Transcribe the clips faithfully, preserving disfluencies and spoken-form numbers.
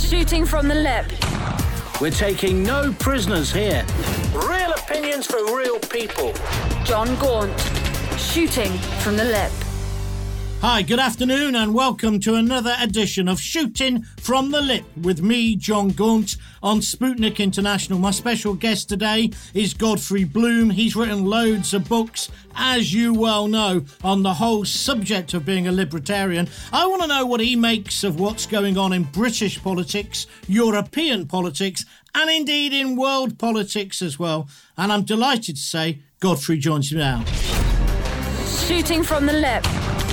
Shooting from the lip. We're taking no prisoners here. Real opinions for real people. John Gaunt. Shooting from the lip. Hi, good afternoon and welcome to another edition of Shooting from the Lip with me, John Gaunt, on Sputnik International. My special guest today is Godfrey Bloom. He's written loads of books, as you well know, on the whole subject of being a libertarian. I want to know what he makes of what's going on in British politics, European politics, and indeed in world politics as well. And I'm delighted to say Godfrey joins me now. Shooting from the lip.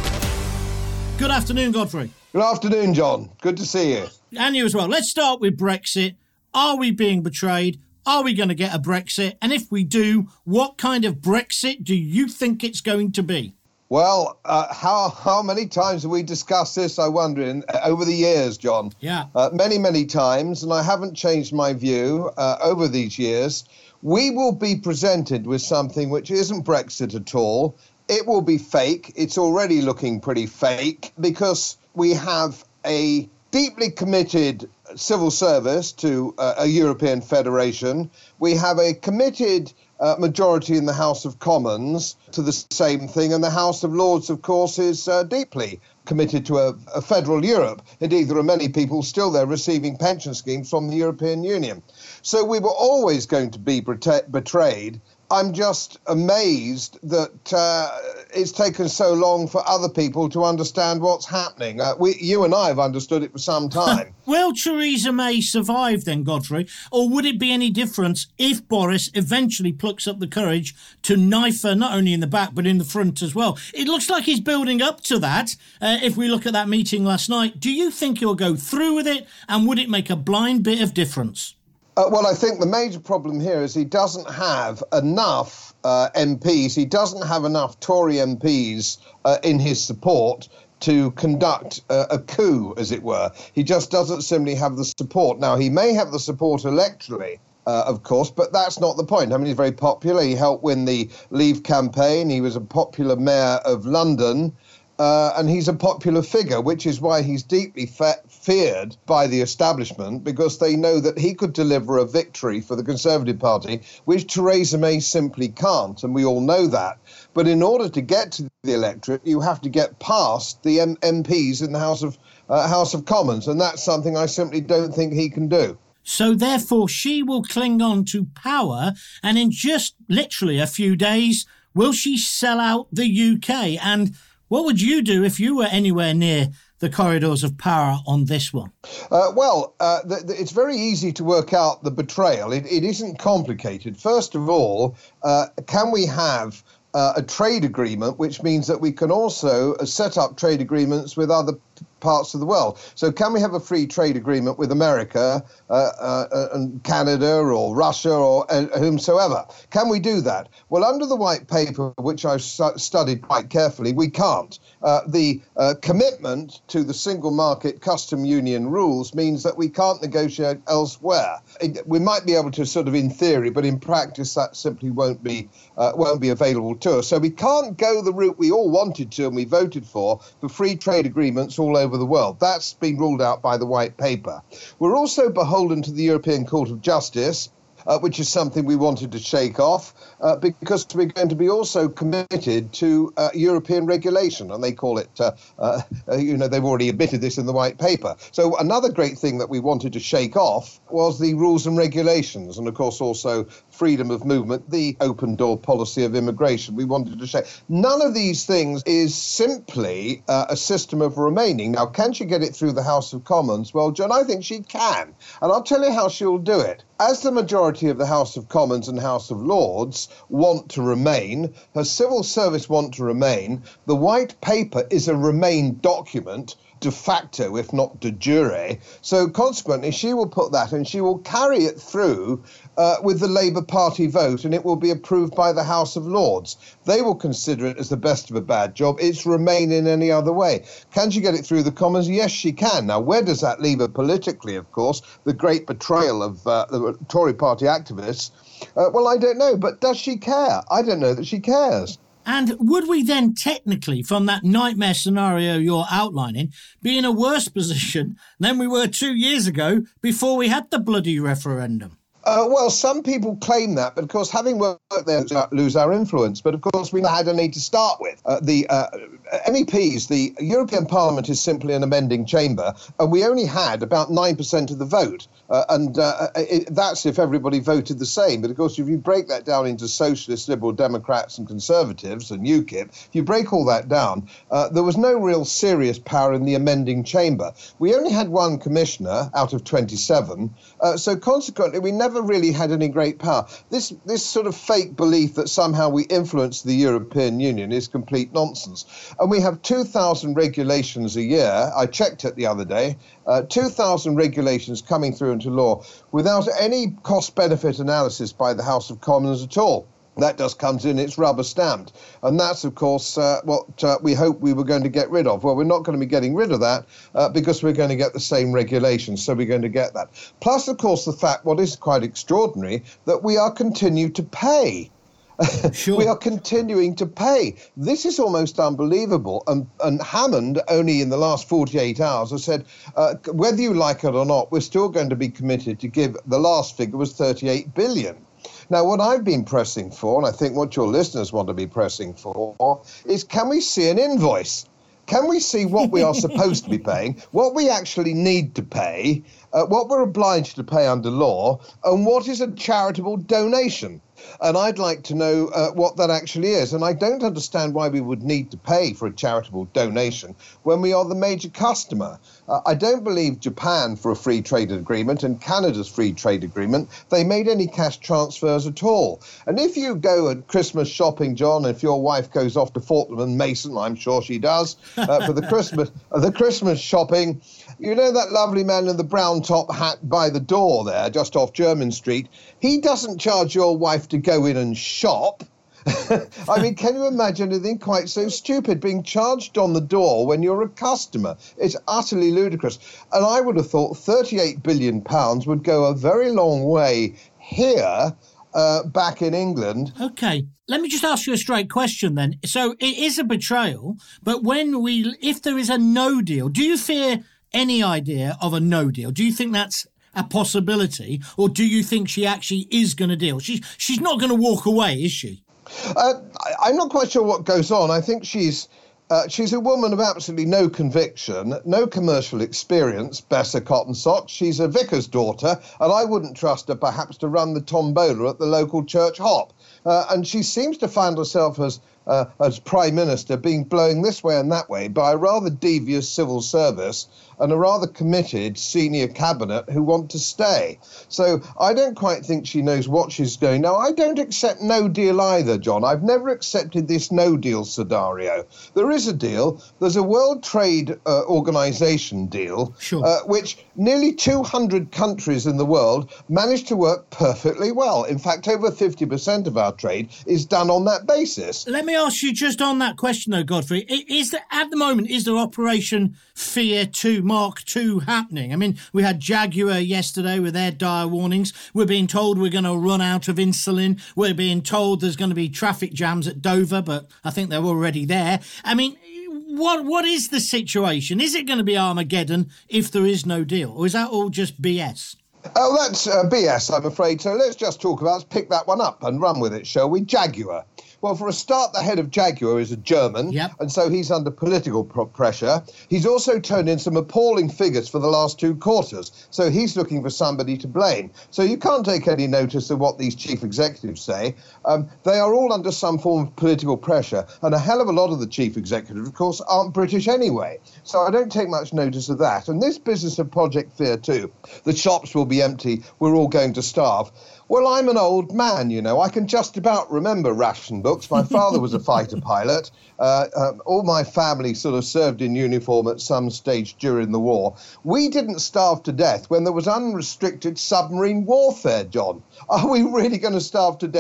Good afternoon, Godfrey. Good afternoon, John. Good to see you. And you as well. Let's start with Brexit. Are we being betrayed? Are we going to get a Brexit? And if we do, what kind of Brexit do you think it's going to be? Well, uh, how how many times have we discussed this, I wonder, in, uh, over the years, John? Yeah. Uh, many, many times, and I haven't changed my view uh, over these years. We will be presented with something which isn't Brexit at all. It will be fake. It's already looking pretty fake because we have a deeply committed civil service to uh, a European federation. We have a committed uh, majority in the House of Commons to the same thing. And the House of Lords, of course, is uh, deeply committed to a, a federal Europe. Indeed, there are many people still there receiving pension schemes from the European Union. So we were always going to be beta- betrayed. I'm just amazed that uh, it's taken so long for other people to understand what's happening. Uh, we, you and I have understood it for some time. Will Theresa May survive then, Godfrey? Or would it be any different if Boris eventually plucks up the courage to knife her not only in the back but in the front as well? It looks like he's building up to that. Uh, if we look at that meeting last night, do you think he'll go through with it? And would it make a blind bit of difference? Uh, well, I think the major problem here is he doesn't have enough uh, M Ps. He doesn't have enough Tory M Ps uh, in his support to conduct uh, a coup, as it were. He just doesn't simply have the support. Now, he may have the support electorally, uh, of course, but that's not the point. I mean, he's very popular. He helped win the Leave campaign. He was a popular mayor of London. Uh, and he's a popular figure, which is why he's deeply fe- feared by the establishment, because they know that he could deliver a victory for the Conservative Party, which Theresa May simply can't, and we all know that. But in order to get to the electorate, you have to get past the M- MPs in the House of uh, House of Commons, and that's something I simply don't think he can do. So therefore, she will cling on to power, and in just literally a few days, will she sell out the U K? And what would you do if you were anywhere near the corridors of power on this one? Uh, well, uh, the, the, it's very easy to work out the betrayal. It, it isn't complicated. First of all, uh, can we have uh, a trade agreement, which means that we can also uh, set up trade agreements with other parts of the world? So can we have a free trade agreement with America uh, uh, and Canada or Russia or uh, whomsoever? Can we do that? Well, under the white paper, which I've stu- studied quite carefully, we can't. Uh, the uh, commitment to the single market custom union rules means that we can't negotiate elsewhere. It, we might be able to sort of in theory, but in practice that simply won't be uh, won't be available to us. So we can't go the route we all wanted to and we voted for, for free trade agreements all over the world. That's been ruled out by the white paper. We're also beholden to the European Court of Justice, Uh, which is something we wanted to shake off uh, because we're going to be also committed to uh, European regulation. And they call it, uh, uh, uh, you know, they've already admitted this in the white paper. So another great thing that we wanted to shake off was the rules and regulations. And of course, also freedom of movement, the open door policy of immigration. We wanted to shake. None of these things is simply uh, a system of remaining. Now, can she get it through the House of Commons? Well, John, I think she can. And I'll tell you how she'll do it. As the majority of the House of Commons and House of Lords want to remain, her civil service want to remain, the white paper is a remain document de facto, if not de jure. So consequently, she will put that and she will carry it through uh, with the Labour Party vote, and it will be approved by the House of Lords. They will consider it as the best of a bad job. It's remain in any other way. Can she get it through the Commons? Yes, she can. Now, where does that leave her politically, of course? The great betrayal of uh, the Tory party activists. Uh, well, I don't know, but does she care? I don't know that she cares. And would we then technically, from that nightmare scenario you're outlining, be in a worse position than we were two years ago before we had the bloody referendum? Uh, well, some people claim that, but of course, having worked there, we lose our influence. But of course, we had any to start with. Uh, the uh, M E Ps, the European Parliament is simply an amending chamber, and we only had about nine percent of the vote. Uh, and uh, it, that's if everybody voted the same. But of course, if you break that down into socialists, liberal Democrats and conservatives and UKIP, if you break all that down, uh, there was no real serious power in the amending chamber. We only had one commissioner out of twenty-seven. Uh, so consequently, we never really had any great power. This this sort of fake belief that somehow we influence the European Union is complete nonsense. And we have two thousand regulations a year. I checked it the other day. Uh, two thousand regulations coming through into law without any cost-benefit analysis by the House of Commons at all. That just comes in, it's rubber stamped. And that's, of course, uh, what uh, we hoped we were going to get rid of. Well, we're not going to be getting rid of that uh, because we're going to get the same regulations. So we're going to get that. Plus, of course, the fact, what is quite extraordinary, that we are continued to pay. Sure. We are continuing to pay. This is almost unbelievable. And, and Hammond, only in the last forty-eight hours, has said, uh, whether you like it or not, we're still going to be committed to give, the last figure was thirty-eight billion. Now, what I've been pressing for, and I think what your listeners want to be pressing for, is can we see an invoice? Can we see what we are supposed to be paying, what we actually need to pay, uh, what we're obliged to pay under law, and what is a charitable donation? And I'd like to know uh, what that actually is. And I don't understand why we would need to pay for a charitable donation when we are the major customer. Uh, I don't believe Japan, for a free trade agreement, and Canada's free trade agreement, they made any cash transfers at all. And if you go at Christmas shopping, John, if your wife goes off to Fortnum and Mason, I'm sure she does, uh, for the Christmas uh, the Christmas shopping, you know that lovely man in the brown top hat by the door there, just off Jermyn Street, he doesn't charge your wife to go in and shop. I mean, can you imagine anything quite so stupid, being charged on the door when you're a customer? It's utterly ludicrous. And I would have thought thirty-eight billion pounds would go a very long way here, uh, back in England. OK, let me just ask you a straight question then. So it is a betrayal, but when we, if there is a no deal, do you fear any idea of a no deal? Do you think that's a possibility, or do you think she actually is going to deal? She's she's not going to walk away, is she? Uh, I, I'm not quite sure what goes on. I think she's uh, she's a woman of absolutely no conviction, no commercial experience, Bessa Cotton Socks. She's a vicar's daughter, and I wouldn't trust her perhaps to run the tombola at the local church hop. Uh, and she seems to find herself as uh, as Prime Minister being blown this way and that way by a rather devious civil service and a rather committed senior cabinet who want to stay. So I don't quite think she knows what she's doing. Now, I don't accept no deal either, John. I've never accepted this no deal scenario. There is a deal. There's a World Trade uh, Organization deal, sure. uh, which nearly two hundred countries in the world managed to work perfectly well. In fact, over fifty percent of our trade is done on that basis. Let me ask you just on that question, though, Godfrey. Is there, at the moment, is there Operation Fear two Mark two happening? I mean, we had Jaguar yesterday with their dire warnings. We're being told we're going to run out of insulin. We're being told there's going to be traffic jams at Dover, but I think they're already there. I mean, what what is the situation? Is it going to be Armageddon if there is no deal? Or is that all just B S? Oh, that's uh, B S, I'm afraid. So let's just talk about, let's pick that one up and run with it, shall we? Jaguar. Well, for a start, the head of Jaguar is a German, yep. and so he's under political pro- pressure. He's also turned in some appalling figures for the last two quarters, so he's looking for somebody to blame. So you can't take any notice of what these chief executives say. Um, they are all under some form of political pressure, and a hell of a lot of the chief executives, of course, aren't British anyway. So I don't take much notice of that. And this business of Project Fear two, the shops will be empty, we're all going to starve. Well, I'm an old man, you know. I can just about remember ration books. My father was a fighter pilot. Uh, um, all my family sort of served in uniform at some stage during the war. We didn't starve to death when there was unrestricted submarine warfare, John. Are we really going to starve to death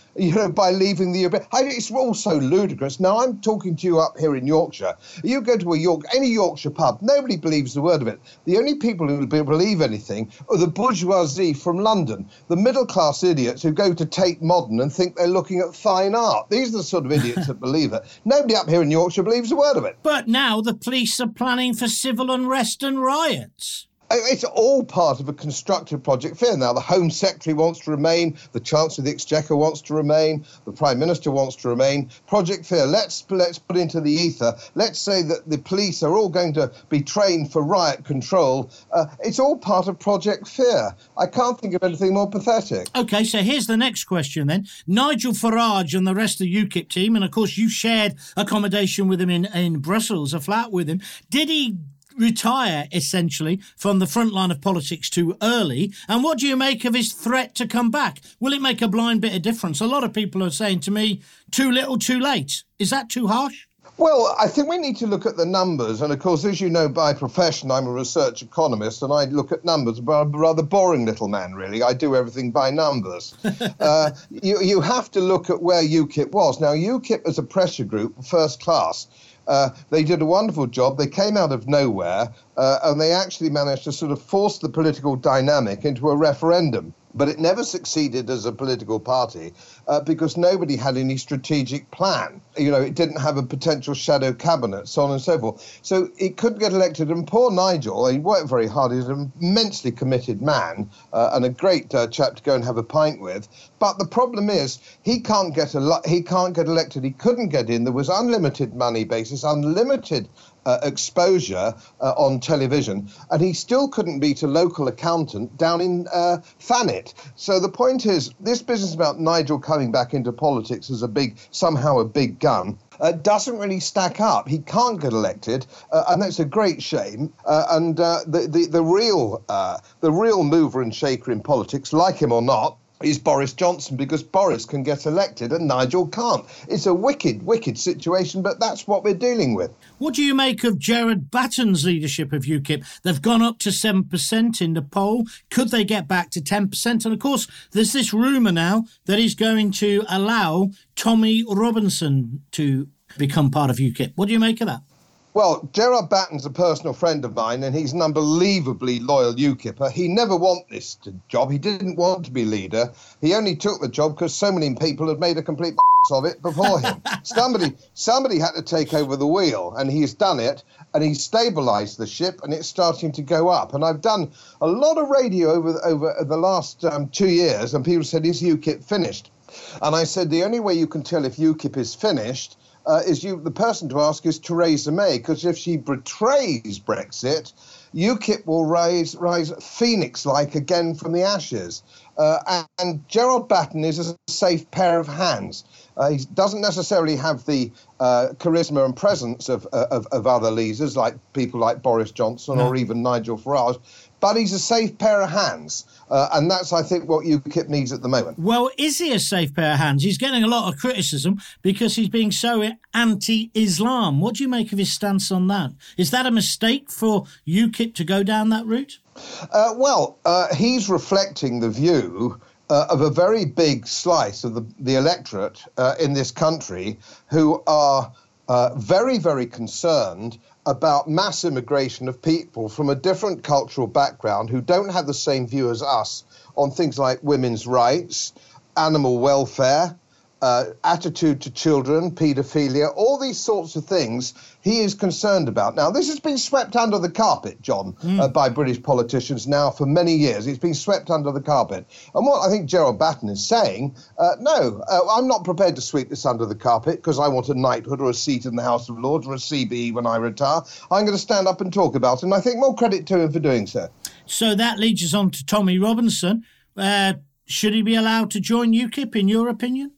you know, by leaving the European. It's all so ludicrous. Now, I'm talking to you up here in Yorkshire. You go to a York, any Yorkshire pub, nobody believes the word of it. The only people who believe anything are the bourgeoisie from London, the middle-class idiots who go to Tate Modern and think they're looking at fine art. These are the sort of idiots that believe it. Nobody up here in Yorkshire believes a word of it. But now the police are planning for civil unrest and riots. It's all part of a constructive Project Fear. Now, the Home Secretary wants to remain, the Chancellor of the Exchequer wants to remain, the Prime Minister wants to remain. Project Fear, let's let's put into the ether. Let's say that the police are all going to be trained for riot control. Uh, it's all part of Project Fear. I can't think of anything more pathetic. OK, so here's the next question then. Nigel Farage and the rest of the UKIP team, and of course you shared accommodation with him in, in Brussels, a flat with him. Did he retire, essentially, from the front line of politics too early? And what do you make of his threat to come back? Will it make a blind bit of difference? A lot of people are saying to me, too little, too late. Is that too harsh? Well, I think we need to look at the numbers. And, of course, as you know, by profession, I'm a research economist, and I look at numbers. But I'm a rather boring little man, really. I do everything by numbers. uh, you, you have to look at where UKIP was. Now, UKIP as a pressure group, first class. Uh, they did a wonderful job. They came out of nowhere, uh, and they actually managed to sort of force the political dynamic into a referendum. But it never succeeded as a political party uh, because nobody had any strategic plan. You know, it didn't have a potential shadow cabinet, so on and so forth. So it couldn't get elected. And poor Nigel, he worked very hard. He's an immensely committed man uh, and a great uh, chap to go and have a pint with. But the problem is he can't get a he can't get elected. He couldn't get in. There was unlimited money basis, unlimited Uh, exposure uh, on television, and he still couldn't beat a local accountant down in uh, Thanet. So the point is, this business about Nigel coming back into politics as a big, somehow a big gun, uh, doesn't really stack up. He can't get elected, uh, and that's a great shame. Uh, and uh, the, the the real uh, the real mover and shaker in politics, like him or not, is Boris Johnson, because Boris can get elected and Nigel can't. It's a wicked, wicked situation, but that's what we're dealing with. What do you make of Gerard Batten's leadership of UKIP? They've gone up to seven percent in the poll. Could they get back to ten percent? And, of course, there's this rumour now that he's going to allow Tommy Robinson to become part of UKIP. What do you make of that? Well, Gerard Batten's a personal friend of mine, and he's an unbelievably loyal UKIPper. He never wanted this job. He didn't want to be leader. He only took the job because so many people had made a complete of it before him. somebody somebody had to take over the wheel, and he's done it, and he's stabilised the ship, and it's starting to go up. And I've done a lot of radio over, over the last um, two years, and people said, is UKIP finished? And I said, the only way you can tell if UKIP is finished Uh, is you the person to ask is Theresa May, because if she betrays Brexit, UKIP will rise rise phoenix-like again from the ashes. Uh, and, and Gerard Batten is a safe pair of hands. Uh, he doesn't necessarily have the uh, charisma and presence of, uh, of of other leaders, like people like Boris Johnson no. or even Nigel Farage, but he's a safe pair of hands. Uh, and that's, I think, what UKIP needs at the moment. Well, is he a safe pair of hands? He's getting a lot of criticism because he's being so anti-Islam. What do you make of his stance on that? Is that a mistake for UKIP to go down that route? Uh, well, uh, he's reflecting the view uh, of a very big slice of the, the electorate uh, in this country who are uh, very, very concerned about mass immigration of people from a different cultural background who don't have the same view as us on things like women's rights, animal welfare, uh, attitude to children, paedophilia, all these sorts of things he is concerned about. Now, this has been swept under the carpet, John, mm. uh, by British politicians now for many years. It's been swept under the carpet. And what I think Gerard Batten is saying, uh, no, uh, I'm not prepared to sweep this under the carpet because I want a knighthood or a seat in the House of Lords or a C B E when I retire. I'm going to stand up and talk about it, and I think more credit to him for doing so. So that leads us on to Tommy Robinson. Uh, should he be allowed to join UKIP, in your opinion?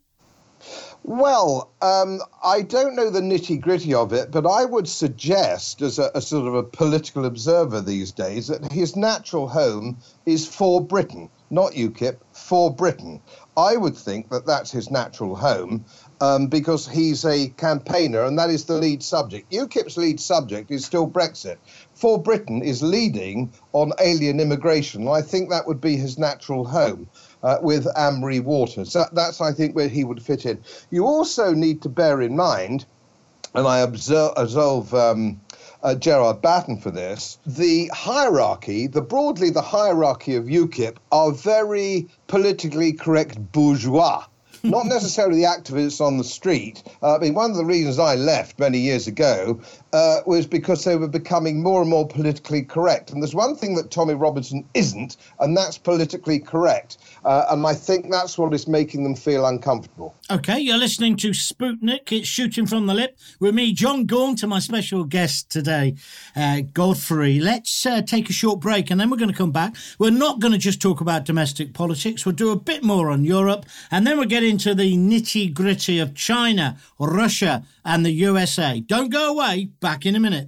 Well, um, I don't know the nitty-gritty of it, but I would suggest, as a, a sort of a political observer these days, that his natural home is for Britain, not UKIP, for Britain. I would think that that's his natural home. um, because he's a campaigner, and that is the lead subject. UKIP's lead subject is still Brexit. For Britain is leading on alien immigration, and I think that would be his natural home. Uh, with Anne-Marie Waters. That, that's, I think, where he would fit in. You also need to bear in mind, and I observe, absolve um, uh, Gerard Batten for this, the hierarchy, the broadly the hierarchy of UKIP are very politically correct bourgeois. Not necessarily the activists on the street. Uh, I mean, one of the reasons I left many years ago uh, was because they were becoming more and more politically correct. And there's one thing that Tommy Robinson isn't, and that's politically correct. Uh, and I think that's what is making them feel uncomfortable. OK, you're listening to Sputnik. It's Shooting from the Lip with me, John Gaunt, and my special guest today, uh, Godfrey. Let's uh, take a short break and then we're going to come back. We're not going to just talk about domestic politics. We'll do a bit more on Europe, and then we'll get into the nitty-gritty of China, Russia and the U S A. Don't go away. Back in a minute.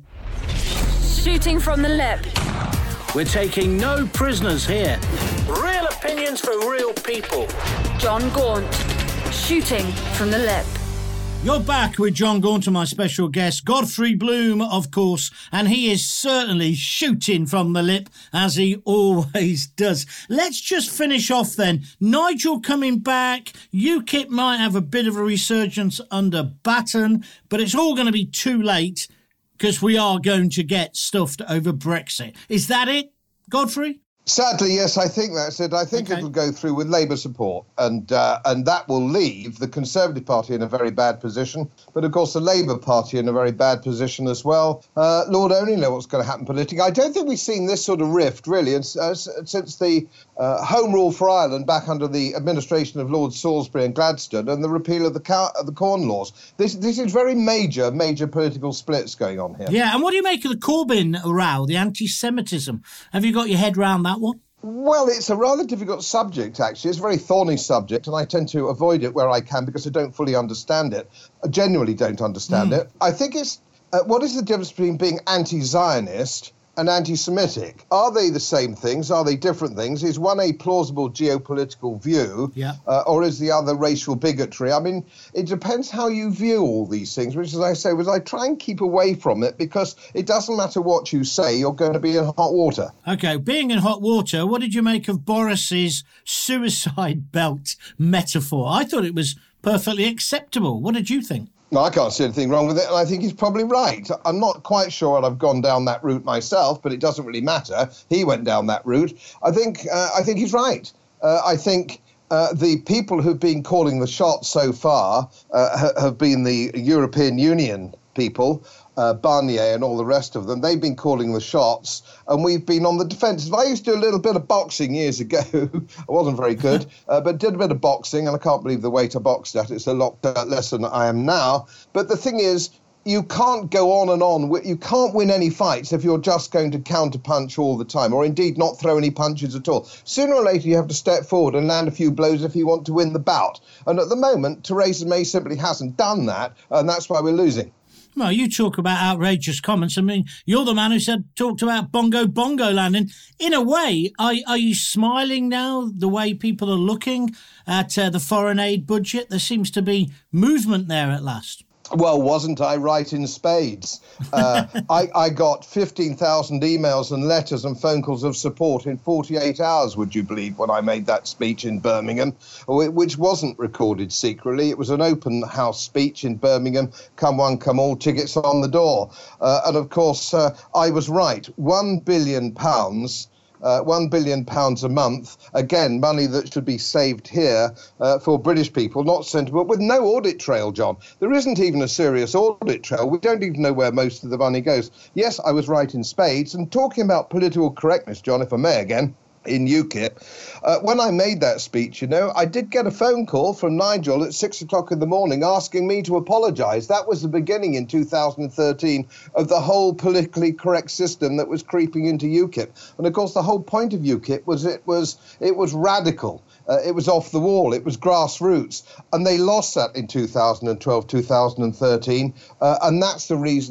Shooting from the Lip. We're taking no prisoners here. Real opinions for real people. John Gaunt. Shooting from the Lip. You're back with John Gaunt and my special guest, Godfrey Bloom, of course, and he is certainly shooting from the lip, as he always does. Let's just finish off then. Nigel coming back. UKIP might have a bit of a resurgence under Batten, but it's all going to be too late because we are going to get stuffed over Brexit. Is that it, Godfrey? Sadly, yes, I think that's it. I think okay. it'll go through with Labour support, and uh, and that will leave the Conservative Party in a very bad position, but of course the Labour Party in a very bad position as well. Uh, Lord only knows what's going to happen politically. I don't think we've seen this sort of rift, really, uh, since the uh, Home Rule for Ireland back under the administration of Lord Salisbury and Gladstone and the repeal of the, cow- of the Corn Laws. This, this is very major, major political splits going on here. Yeah, and what do you make of the Corbyn row, the anti-Semitism? Have you got your head round that one? Well, it's a rather difficult subject, actually. It's a very thorny subject, and I tend to avoid it where I can because I don't fully understand it. I genuinely don't understand mm. it. I think it's, uh, what is the difference between being anti-Zionist and anti-Semitic? Are they the same things? Are they different things? Is one a plausible geopolitical view, yeah. uh, or is the other racial bigotry? I mean, it depends how you view all these things, which, as I say, was I try and keep away from it because it doesn't matter what you say, you're going to be in hot water. OK, being in hot water, what did you make of Boris's suicide belt metaphor? I thought it was perfectly acceptable. What did you think? No, I can't see anything wrong with it, and I think he's probably right. I'm not quite sure I've gone down that route myself, but it doesn't really matter. He went down that route. I think uh, I think he's right. Uh, I think uh, the people who've been calling the shots so far uh, ha- have been the European Union people, uh, Barnier and all the rest of them. They've been calling the shots, and we've been on the defensive. I used to do a little bit of boxing years ago. I wasn't very good, uh, but did a bit of boxing, and I can't believe the weight I boxed at. It's a lot uh, less than I am now. But the thing is, you can't go on and on. You can't win any fights if you're just going to counterpunch all the time, or indeed not throw any punches at all. Sooner or later, you have to step forward and land a few blows if you want to win the bout. And at the moment, Theresa May simply hasn't done that, and that's why we're losing. Well, you talk about outrageous comments. I mean, you're the man who said talked about bongo bongo land. And in a way, are, are you smiling now the way people are looking at uh, the foreign aid budget? There seems to be movement there at last. Well, wasn't I right in spades? Uh, I, I got fifteen thousand emails and letters and phone calls of support in forty-eight hours, would you believe, when I made that speech in Birmingham, which wasn't recorded secretly. It was an open house speech in Birmingham. Come one, come all, tickets on the door. Uh, and of course, uh, I was right. One billion pounds. Uh, one billion pounds a month, again, money that should be saved here uh, for British people, not sent, but with no audit trail, John. There isn't even a serious audit trail. We don't even know where most of the money goes. Yes, I was right in spades. And talking about political correctness, John, if I may again, in UKIP, uh, when I made that speech, you know, I did get a phone call from Nigel at six o'clock in the morning asking me to apologise. That was the beginning in two thousand thirteen of the whole politically correct system that was creeping into UKIP. And of course, the whole point of UKIP was it was it was radical. Uh, it was off the wall. It was grassroots. And they lost that in two thousand twelve, two thousand thirteen. Uh, and that's the reason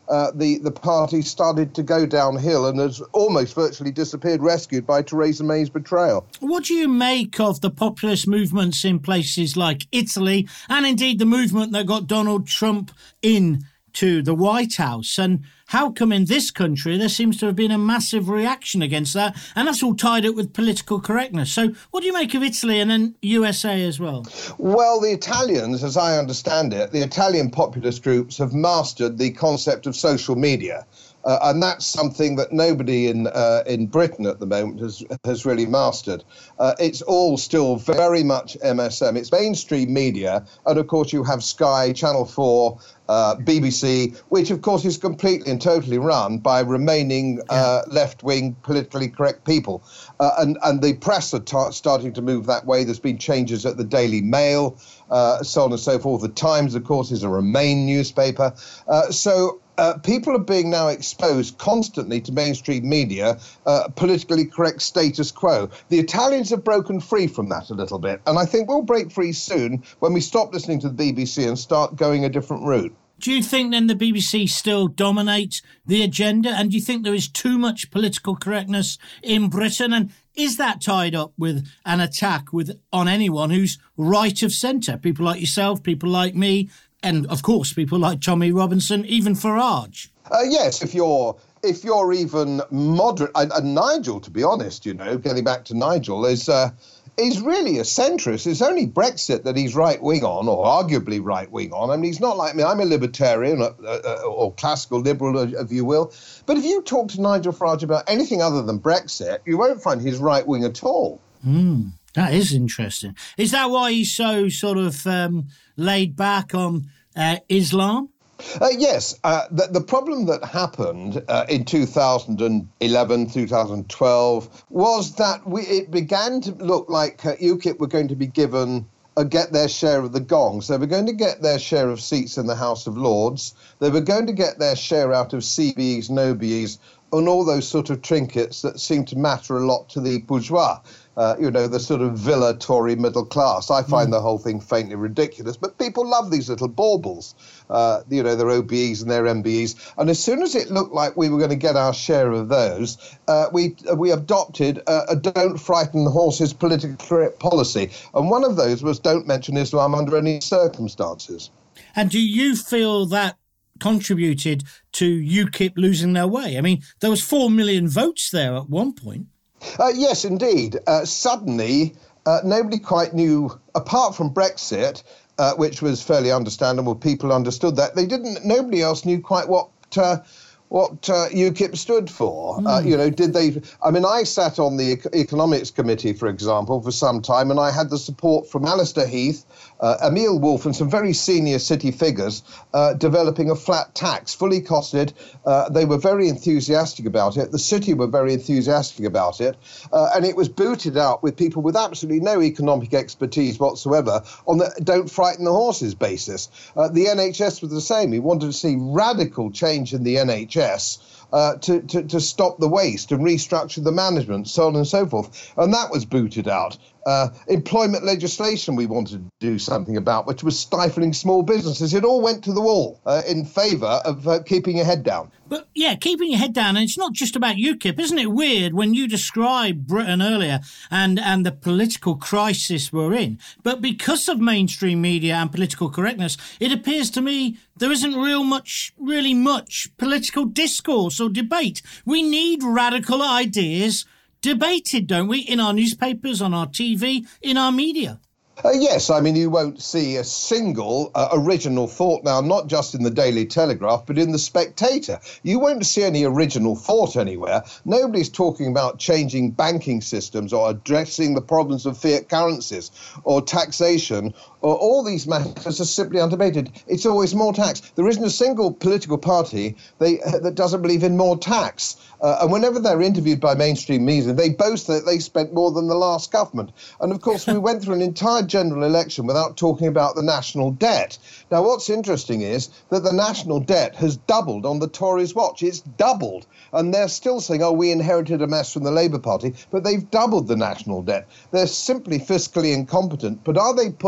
uh, the, the party started to go downhill and has almost virtually disappeared, rescued by Theresa May's betrayal. What do you make of the populist movements in places like Italy, and indeed the movement that got Donald Trump in to the White House? And how come in this country there seems to have been a massive reaction against that? And that's all tied up with political correctness. So what do you make of Italy and then U S A as well? Well, the Italians, as I understand it, the Italian populist groups have mastered the concept of social media. Uh, and that's something that nobody in uh, in Britain at the moment has has really mastered. Uh, it's all still very much M S M. It's mainstream media. And of course, you have Sky, Channel four, uh, B B C, which, of course, is completely and totally run by remaining uh, left-wing, politically correct people. Uh, and, and the press are t- starting to move that way. There's been changes at the Daily Mail, uh, so on and so forth. The Times, of course, is a Remain newspaper. Uh, so... Uh, people are being now exposed constantly to mainstream media, uh, politically correct status quo. The Italians have broken free from that a little bit, and I think we'll break free soon when we stop listening to the B B C and start going a different route. Do you think then the B B C still dominates the agenda, and do you think there is too much political correctness in Britain? And is that tied up with an attack with on anyone who's right of centre? People like yourself, people like me, and, of course, people like Tommy Robinson, even Farage. Uh, yes, if you're if you're even moderate, and, and Nigel, to be honest, you know, getting back to Nigel, is uh, is really a centrist. It's only Brexit that he's right wing on, or arguably right wing on. I mean, he's not like me. I'm a libertarian, uh, uh, or classical liberal, if you will. But if you talk to Nigel Farage about anything other than Brexit, you won't find he's right wing at all. Mm. That is interesting. Is that why he's so sort of um, laid back on uh, Islam? Uh, yes. Uh, the, the problem that happened uh, in two thousand eleven, two thousand twelve was that we, it began to look like uh, UKIP were going to be given uh, get their share of the gongs. They were going to get their share of seats in the House of Lords. They were going to get their share out of C B Es, no B Es, and all those sort of trinkets that seem to matter a lot to the bourgeois. Uh, you know, the sort of villa Tory middle class. I find mm. the whole thing faintly ridiculous, but people love these little baubles, uh, you know, their O B Es and their M B Es. And as soon as it looked like we were going to get our share of those, uh, we we adopted a, a don't frighten the horses political correct policy. And one of those was don't mention Islam under any circumstances. And do you feel that contributed to UKIP losing their way? I mean, there was four million votes there at one point. Uh, yes, indeed. Uh, suddenly, uh, nobody quite knew, apart from Brexit, uh, which was fairly understandable. People understood that. They didn't. Nobody else knew quite what uh, what uh, UKIP stood for. Mm. Uh, you know, did they? I mean, I sat on the Economics Committee, for example, for some time, and I had the support from Alistair Heath, uh, Emile Wolf, and some very senior city figures uh, developing a flat tax, fully costed. Uh, they were very enthusiastic about it. The city were very enthusiastic about it, uh, and it was booted out with people with absolutely no economic expertise whatsoever on the "don't frighten the horses" basis. Uh, the N H S was the same. We wanted to see radical change in the N H S. Uh, to, to, to stop the waste and restructure the management, so on and so forth. And that was booted out. Uh, employment legislation we wanted to do something about, which was stifling small businesses. It all went to the wall uh, in favour of uh, keeping your head down. But, yeah, keeping your head down, and it's not just about UKIP. Isn't it weird when you described Britain earlier and, and the political crisis we're in? But because of mainstream media and political correctness, it appears to me there isn't real much, really much political discourse or debate. We need radical ideas debated, don't we, in our newspapers, on our T V, in our media? Uh, yes, I mean, you won't see a single uh, original thought now, not just in the Daily Telegraph, but in the Spectator. You won't see any original thought anywhere. Nobody's talking about changing banking systems or addressing the problems of fiat currencies or taxation, or all these matters are simply undebated. It's always more tax. There isn't a single political party they, uh, that doesn't believe in more tax. Uh, and whenever they're interviewed by mainstream media, they boast that they spent more than the last government. And of course, we went through an entire general election without talking about the national debt. Now, what's interesting is that the national debt has doubled on the Tories' watch. It's doubled. And they're still saying, oh, we inherited a mess from the Labour Party, but they've doubled the national debt. They're simply fiscally incompetent. But are they put on the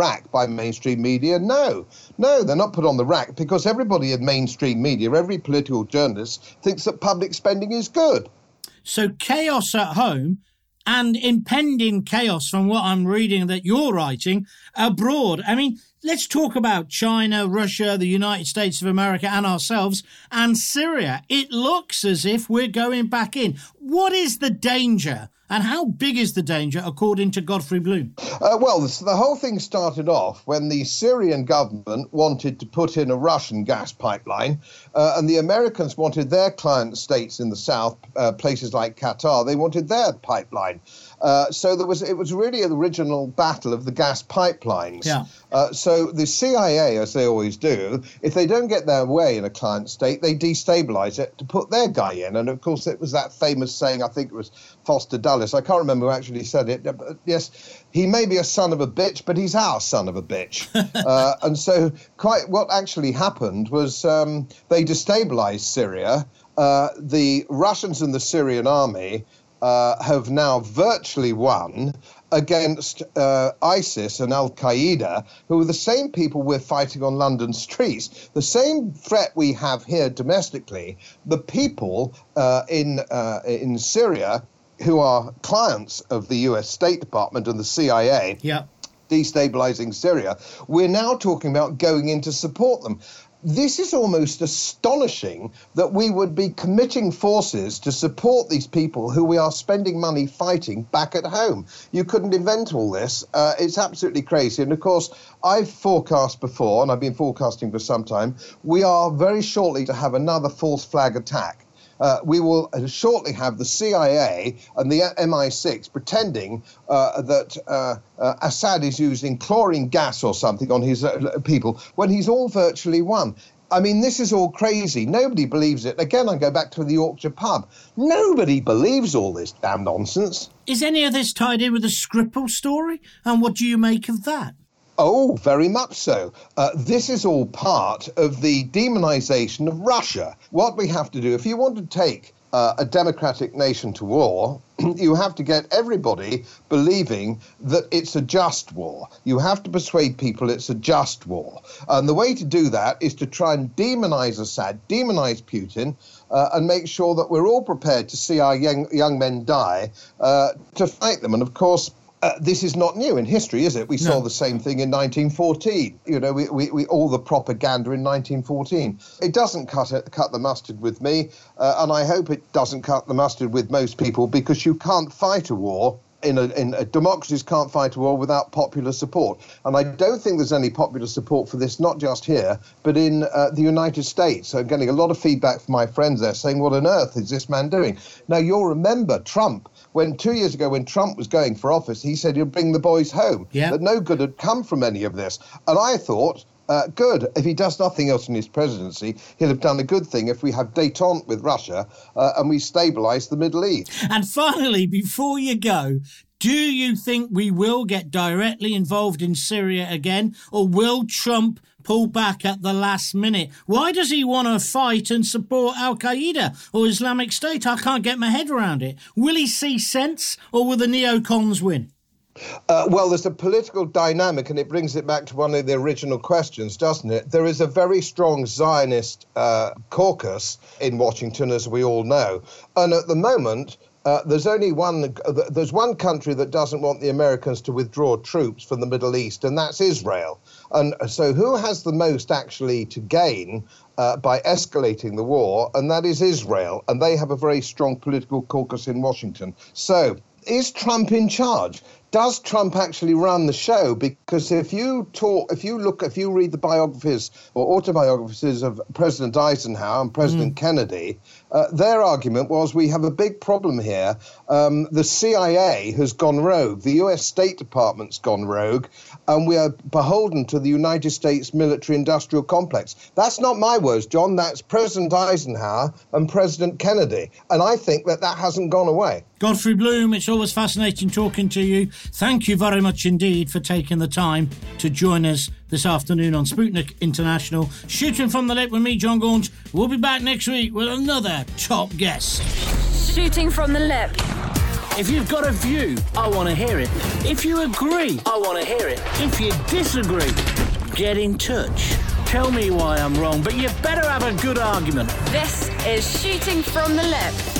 rack by mainstream media? No. No, they're not put on the rack because everybody in mainstream media, every political journalist, thinks that public spending is good. So chaos at home and impending chaos from what I'm reading that you're writing abroad. I mean, let's talk about China, Russia, the United States of America and ourselves and Syria. It looks as if we're going back in. What is the danger? And how big is the danger, according to Godfrey Bloom? Uh, well, the, the whole thing started off when the Syrian government wanted to put in a Russian gas pipeline, uh, and the Americans wanted their client states in the south, uh, places like Qatar, they wanted their pipeline. Uh, so there was it was really an original battle of the gas pipelines. Yeah. Uh, so the C I A, as they always do, if they don't get their way in a client state, they destabilize it to put their guy in. And of course, it was that famous saying, I think it was Foster Dulles, I can't remember who actually said it. But yes, he may be a son of a bitch, but he's our son of a bitch. uh, and so quite what actually happened was um, they destabilized Syria. Uh, the Russians and the Syrian army Uh, have now virtually won against uh, ISIS and Al-Qaeda, who are the same people we're fighting on London streets. The same threat we have here domestically, the people uh, in uh, in Syria who are clients of the U S State Department and the C I A, yeah. destabilizing Syria, we're now talking about going in to support them. This is almost astonishing that we would be committing forces to support these people who we are spending money fighting back at home. You couldn't invent all this. Uh, it's absolutely crazy. And of course, I've forecast before, and I've been forecasting for some time, we are very shortly to have another false flag attack. Uh, we will shortly have the C I A and the M I six pretending uh, that uh, uh, Assad is using chlorine gas or something on his uh, people when he's all virtually won. I mean, this is all crazy. Nobody believes it. Again, I go back to the Yorkshire pub. Nobody believes all this damn nonsense. Is any of this tied in with the Skripal story? And what do you make of that? Oh, very much so. Uh, this is all part of the demonization of Russia. What we have to do, if you want to take uh, a democratic nation to war, you have to get everybody believing that it's a just war. You have to persuade people it's a just war. And the way to do that is to try and demonize Assad, demonize Putin, uh, and make sure that we're all prepared to see our young, young men die uh, to fight them. And of course, Uh, this is not new in history, is it? We no. saw the same thing in nineteen fourteen. You know, we, we, we all the propaganda in nineteen fourteen. It doesn't cut it, cut the mustard with me, uh, and I hope it doesn't cut the mustard with most people, because you can't fight a war. In a, in a, democracies can't fight a war without popular support. And I don't think there's any popular support for this, not just here, but in uh, the United States. So I'm getting a lot of feedback from my friends there saying, what on earth is this man doing? Now, you'll remember Trump, when two years ago when Trump was going for office, he said he'd bring the boys home. Yeah. That no good had come from any of this. And I thought, uh, good, if he does nothing else in his presidency, he'll have done a good thing if we have détente with Russia uh, and we stabilise the Middle East. And finally, before you go, do you think we will get directly involved in Syria again, or will Trump pull back at the last minute? Why does he want to fight and support Al-Qaeda or Islamic State? I can't get my head around it. Will he see sense, or will the neocons win? Uh, well, there's a political dynamic, and it brings it back to one of the original questions, doesn't it? There is a very strong Zionist uh, caucus in Washington, as we all know. And at the moment, Uh, there's only one. Uh, there's one country that doesn't want the Americans to withdraw troops from the Middle East, and that's Israel. And so, who has the most actually to gain uh, by escalating the war? And that is Israel. And they have a very strong political caucus in Washington. So, is Trump in charge? Does Trump actually run the show? Because if you talk, if you look, if you read the biographies or autobiographies of President Eisenhower and President mm. Kennedy, uh, their argument was we have a big problem here. Um, the C I A has gone rogue. The U S State Department's gone rogue, and we are beholden to the United States military-industrial complex. That's not my words, John. That's President Eisenhower and President Kennedy. And I think that that hasn't gone away. Godfrey Bloom, it's always fascinating talking to you. Thank you very much indeed for taking the time to join us this afternoon on Sputnik International. Shooting from the Lip with me, John Gaunt. We'll be back next week with another top guest. Shooting from the Lip. If you've got a view, I want to hear it. If you agree, I want to hear it. If you disagree, get in touch. Tell me why I'm wrong, but you better have a good argument. This is Shooting from the Lip.